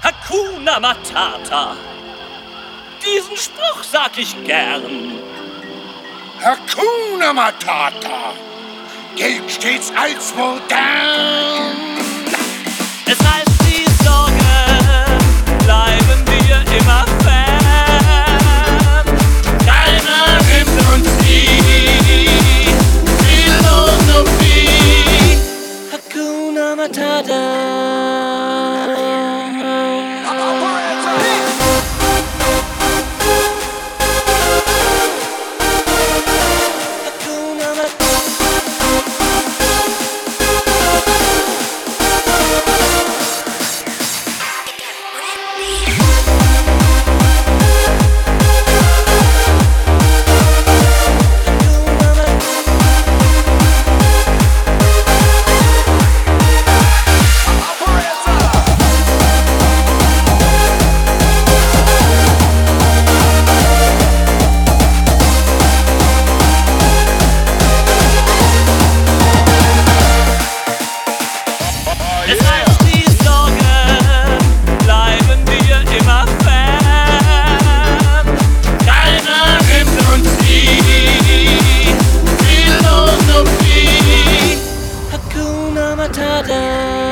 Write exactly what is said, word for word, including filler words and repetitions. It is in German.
Hakuna Matata. Diesen Spruch sag ich gern. Hakuna Matata gilt stets als modern. Es heißt, die Sorgen bleiben wir immer fern. Keiner nimmt uns die Philosophie. Hakuna Matata. Es heißt, die Sorgen bleiben wir immer fern. Keiner nimmt uns die Philosophie. Hakuna Matata.